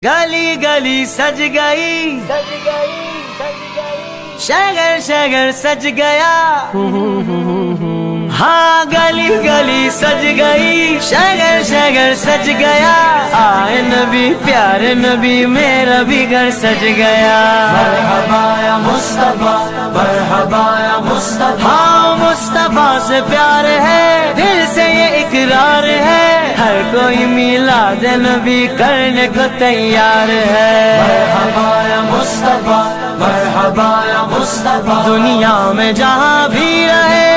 गली गली सज गई, शहर शहर सज गया। हाँ गली गली सज गई, शहर शहर सज गया। आए नबी प्यारे नबी, मेरा भी घर सज गया। मरहबा या मुस्तफा, मरहबा या मुस्तफा। हाँ मुस्तफा से प्यार है, दिल से ये इकरार है। हर कोई मिलाद नबी करने को तैयार है। मरहबा या मुस्तफा, मरहबा या मुस्तफा। दुनिया में जहाँ भी रहे